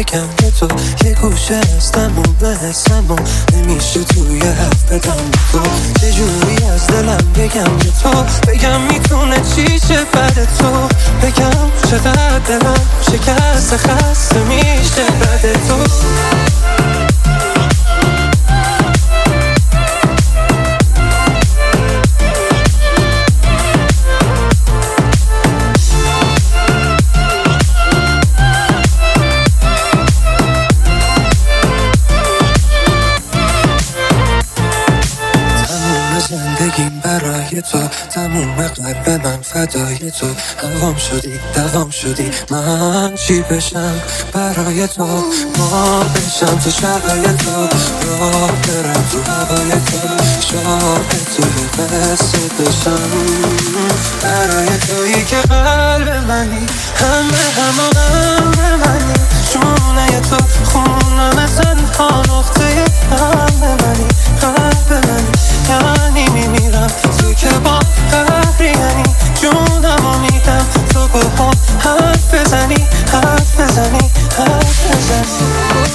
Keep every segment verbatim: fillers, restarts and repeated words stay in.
بگم به تو یه گوشه از تموم حسمو نمیشه توی حرف بدم تو چجوری از دلم بگم به تو بگم میتونه چی شه بعد تو بگم چقدر دلم شکست خسته میشه بعد تو زندگیم برای تو تموم قلب من فدای تو هوام شدی دوام شدی من چی بشم برای تو مار بشم تو شبای تو راه برم تو هوای تو شاه تو قصه بشم برای تویی که قلب منی همه همه همه منی شونه تو خونم تنها نقطه قلب منی قلب منی یعنی میمیرم تو که با قهری یعنی جونمو میدم تو با هم حرف بزنی حرف بزنی حرف بزنی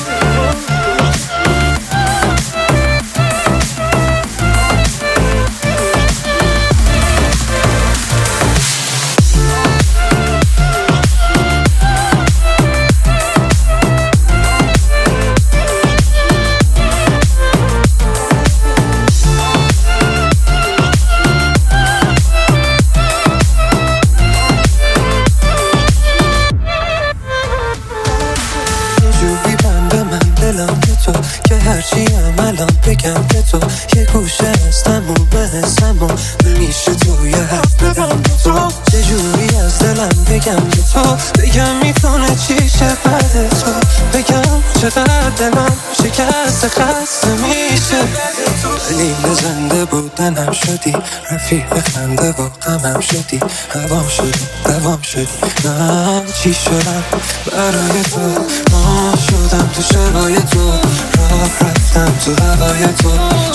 که هرچی الان بگم به تو یه گوشه از تموم حسمو نمیشه توی حرف بدم به تو چجوری از دلم بگم به تو بگم میتونه چی شه بعد تو بگم چقدر دلم شکست خسته میشه دلیل زنده بودنم شدی رفیق خنده و غمم شدی هوام شدی دوام شدی من چی شدم برای تو ما شدم تو شبای تو راه رفتم تو هوای تو